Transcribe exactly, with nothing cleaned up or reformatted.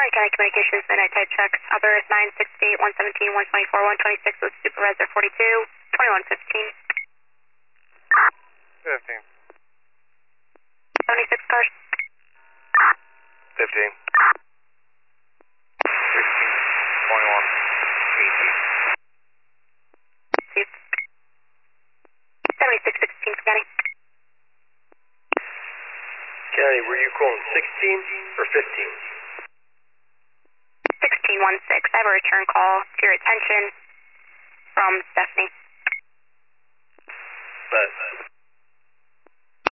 Orange County Communications, midnight type checks. Others nine sixty-eight, one seventeen, one twenty-four, one twenty-six with Supervisor forty-two, twenty-one fifteen. fifteen. seventy-six cars. fifteen. sixteen. twenty-one. eighteen. Received. seventy-six sixteen, Scotty. County, were you calling sixteen or fifteen? sixteen one six. I have a return call to your attention from Stephanie. But